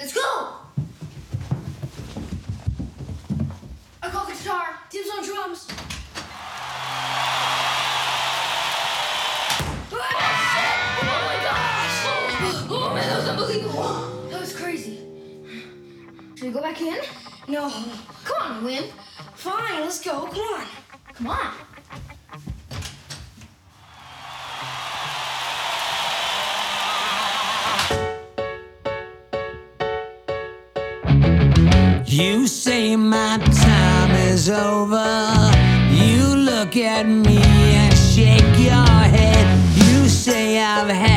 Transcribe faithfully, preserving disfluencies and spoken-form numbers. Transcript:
Let's go! I call the guitar. Tim's on drums. Oh my gosh! Oh man, that was unbelievable. That was crazy. Should we go back in? No. Come on, Win. Fine, let's go. Come on. Come on. You say my time is over. You look at me and shake your head. You say I've had